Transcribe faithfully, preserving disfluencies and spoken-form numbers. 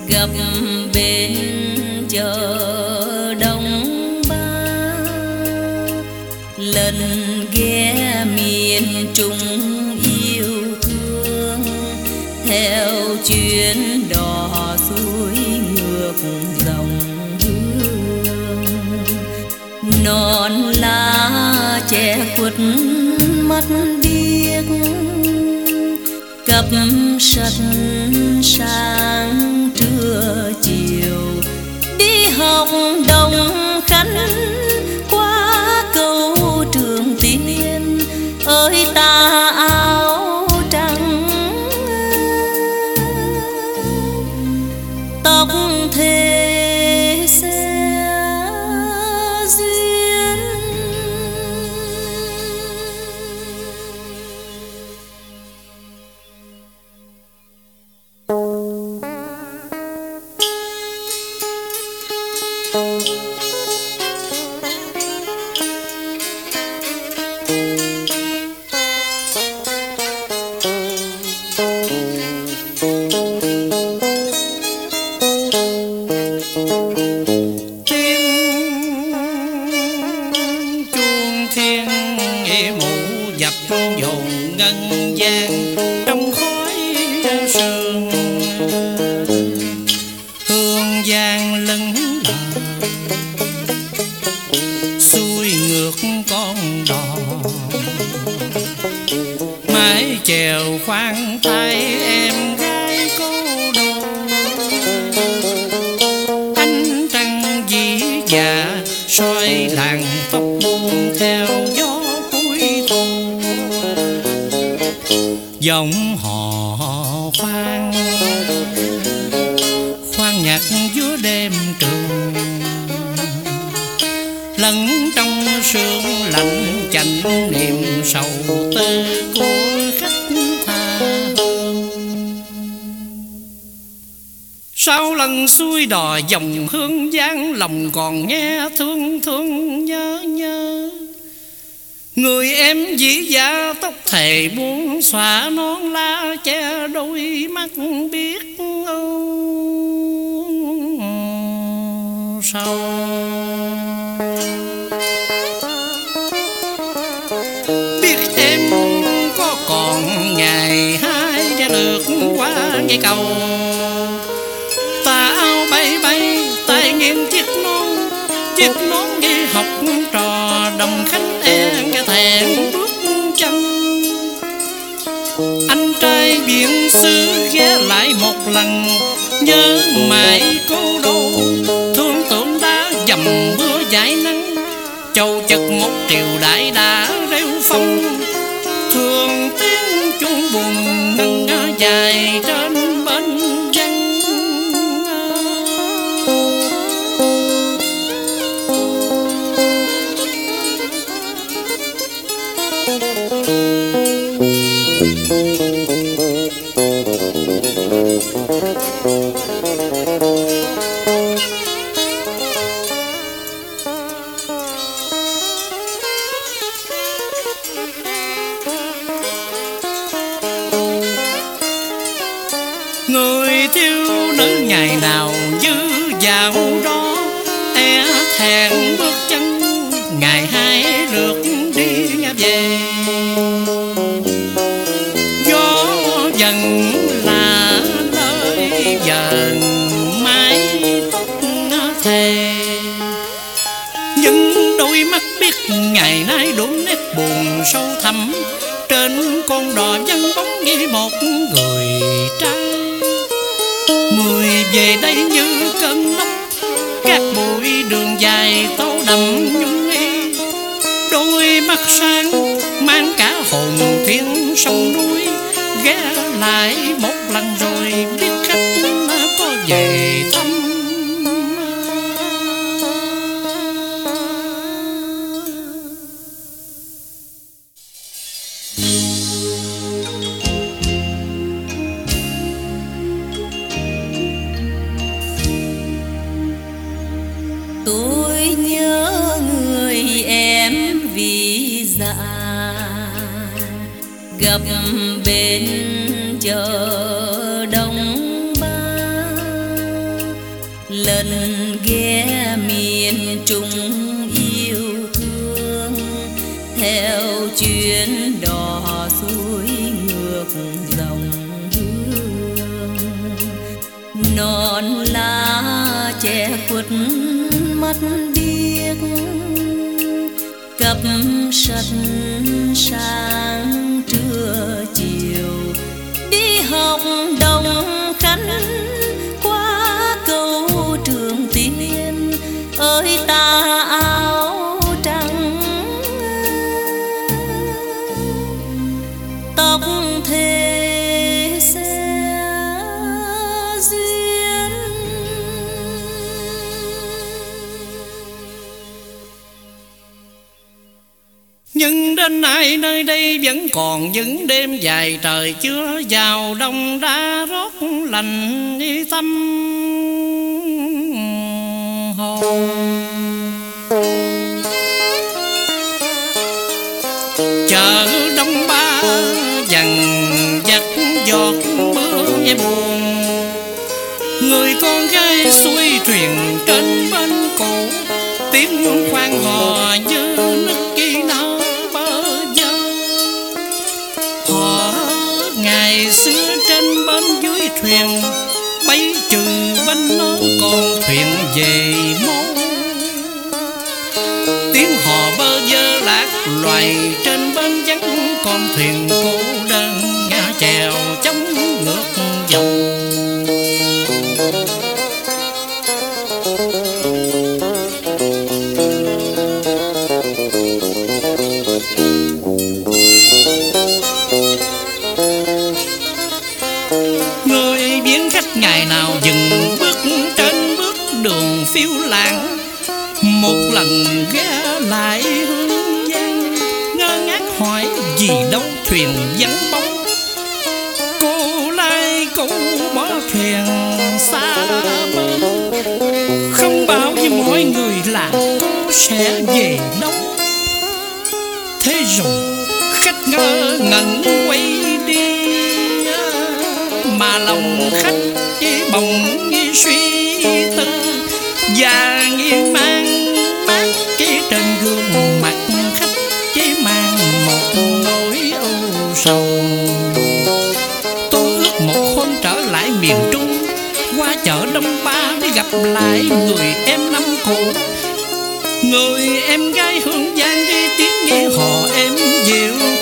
gặp bên chợ Đông Ba, lần ghé miền Trung yêu thương, theo chuyến đò xuôi ngược dòng hương. Non lá che khuất mắt biếc, cặp sắt sáng trưa chiều, đi học Đồng Khánh qua cầu Trường Tiên. Ơi ta áo trắng tóc thề xe duyên. Chèo khoan tay em gái cô đồ, ánh trăng dĩ dạ soi làng tóc buông theo gió cuối thu. Dòng hò khoan khoan nhạc giữa đêm trường, lẫn trong sương lạnh chạnh niềm sầu tư của khách tha hương. Sau lần xuôi đò dòng hương giang, lòng còn nghe thương thương nhớ nhớ. Người em dĩ dạ tóc thề buông xõa, nón lá che đôi mắt biết âu sầu. Biết em có còn ngày hai ra được qua cây cầu, tà áo bay bay tay nghiêng chiếc nón, chiếc nón đi học trò Đồng Khánh e nghe thẹn bước chân. Anh trai biển xứ ghé lại một lần, nhớ mãi cô đô thương tưởng đã dầm mưa dãi nắng. Châu chật một triều đại đã rêu phong, thường tiếng chuông buồn ngân dài trên bến văn. Người thiếu nữ ngày nào dư dạo đó, e thẹn bước chân ngày hai lượt đi về. Gió dần là nơi dần mái tóc thề, những đôi mắt biết ngày nay đổ nét buồn sâu thẳm. Trên con đò vắng bóng nghĩ một người trai, người về đây như cơn lốc, các bụi đường dài tâu đậm nhung y. Đôi mắt sáng mang cả hồn thiên sông núi, ghé lại một lần rồi biết khách có về thăm. Tôi nhớ người em vì dạ, gặp bên chợ Đông Ba, lần ghé miền Trung yêu thương, theo chuyến đò xuôi ngược dòng hương. Non lá che khuất mắt biếc, cặp sắt sáng trưa chiều đi học Đồng Khánh qua cầu Trường Tiên. Ơi ta áo trắng tóc thề xe duyên. Nhưng đến nay nơi đây vẫn còn những đêm dài trời chưa vào đông đã rót lành đi tâm hồn. Chợ Đông Ba dần dắt giọt mưa nghe buồn, người con gái xuôi thuyền trên bến cũ, tiếng khoan hò như nức ghi nở bờ dơ. Họ ngày xưa trên bến dưới thuyền, bấy trừ bánh nó còn thuyền về môn. Tiếng hò bơ vơ lạc loài trên bến vắng, con thuyền cô đơn ngã chèo chống ngược dòng. Người viếng khách ngày nào dừng bước trên bước đường phiêu lãng, một lần ghé lại Hương Giang, ngơ ngác hỏi vì đâu thuyền vắng bóng. Cô lai câu bỏ thuyền xa bến, không bảo với mọi người là cô sẽ về đâu. Thế rồi khách ngơ ngẩn quay đi, mà lòng khách chỉ bỗng như suy tư, và nghiêng mang mát chỉ trên gương mặt khách chỉ mang một nỗi âu sầu. Tôi ước một hôm trở lại miền Trung, qua chợ Đông Ba để gặp lại người em năm cũ, người em gái Hương Giang với tiếng nghe hò em dịu.